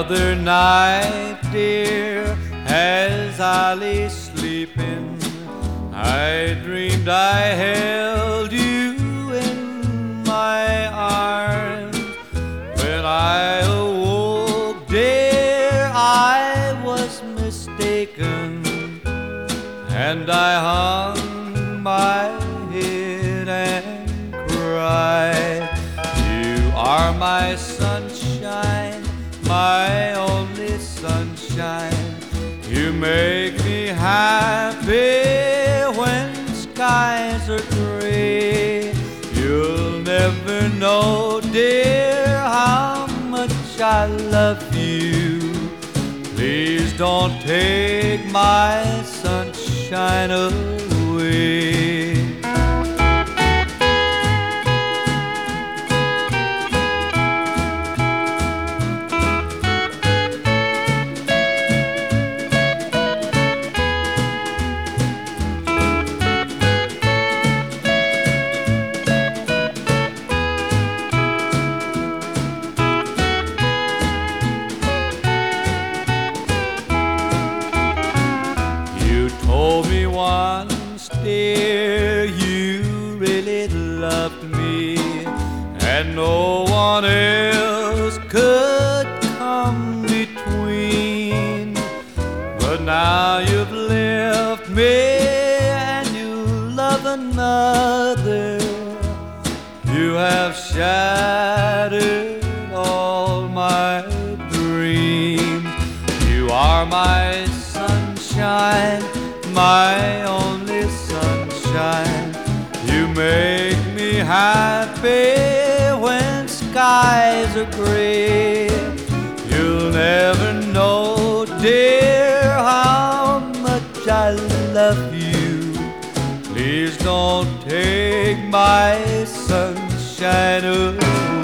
other night, dear, as I lay sleeping, I dreamed I held you in my arms. When I awoke, dear, I was mistaken, and I hung my head and cried. You are my sunshine, my only sunshine. You make me happy when skies are gray. You'll never know, dear, how much I love you. Please don't take my sunshine away. Told me once, dear, you really loved me, and no one else could come between. But now you've left me and you love another. You have shattered all my dreams. You are my sunshine, my only sunshine. You make me happy when skies are gray. You'll never know, dear, how much I love you. Please don't take my sunshine away.